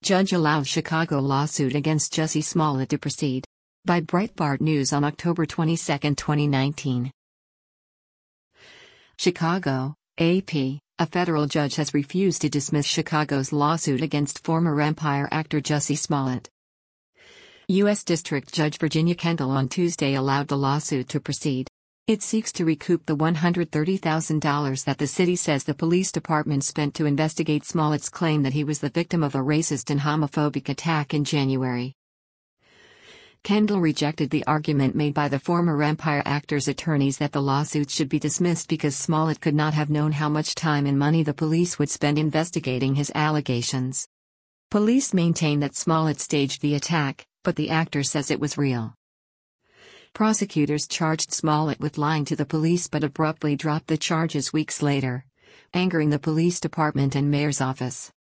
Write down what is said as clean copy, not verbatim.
Judge allows Chicago lawsuit against Jussie Smollett to proceed. By Breitbart News on October 22, 2019. Chicago, AP. A federal judge has refused to dismiss Chicago's lawsuit against former Empire actor Jussie Smollett. U.S. District Judge Virginia Kendall on Tuesday allowed the lawsuit to proceed. It seeks to recoup the $130,000 that the city says the police department spent to investigate Smollett's claim that he was the victim of a racist and homophobic attack in January. Kendall rejected the argument made by the former Empire actor's attorneys that the lawsuit should be dismissed because Smollett could not have known how much time and money the police would spend investigating his allegations. Police maintain that Smollett staged the attack, but the actor says it was real. Prosecutors charged Smollett with lying to the police but abruptly dropped the charges weeks later, angering the police department and mayor's office.